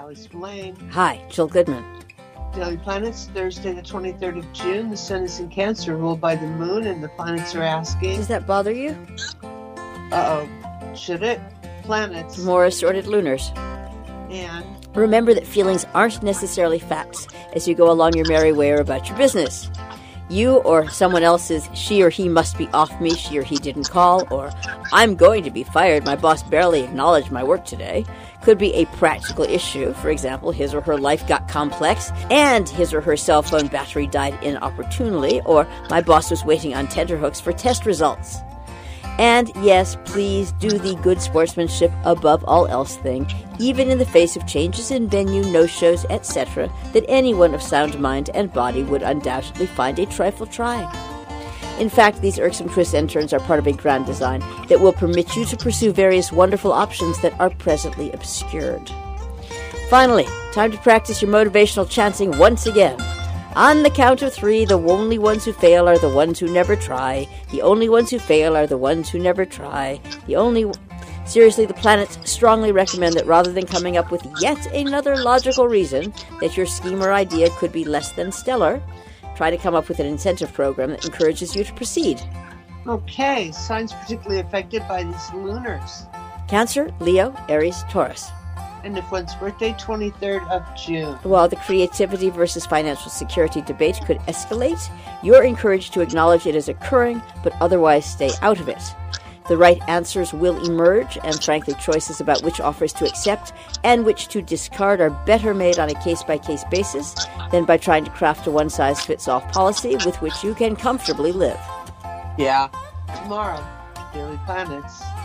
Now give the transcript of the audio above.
Allie Spillane. Hi, Jill Goodman. Daily Planets, Thursday the 23rd of June. The sun is in Cancer, ruled by the moon, and the planets are asking... Does that bother you? Uh-oh. Should it? Planets. More assorted lunars. And... Remember that feelings aren't necessarily facts as you go along your merry way or about your business. You or someone else's she or he must be off me, she or he didn't call, or I'm going to be fired, my boss barely acknowledged my work today, could be a practical issue. For example, his or her life got complex and his or her cell phone battery died inopportunely, or my boss was waiting on tenterhooks for test results. And yes, please do the good sportsmanship above all else thing, even in the face of changes in venue, no-shows, etc., that anyone of sound mind and body would undoubtedly find a trifle trying. In fact, these irksome twists and turns are part of a grand design that will permit you to pursue various wonderful options that are presently obscured. Finally, time to practice your motivational chanting once again. On the count of 3, the only ones who fail are the ones who never try. The only ones who fail are the ones who never try. Seriously, the planets strongly recommend that rather than coming up with yet another logical reason that your scheme or idea could be less than stellar, try to come up with an incentive program that encourages you to proceed. Okay, signs particularly affected by these lunars. Cancer, Leo, Aries, Taurus. And if one's birthday, 23rd of June. While the creativity versus financial security debate could escalate, you're encouraged to acknowledge it is occurring, but otherwise stay out of it. The right answers will emerge, and frankly, choices about which offers to accept and which to discard are better made on a case-by-case basis than by trying to craft a one-size-fits-all policy with which you can comfortably live. Yeah. Tomorrow, Daily Planets.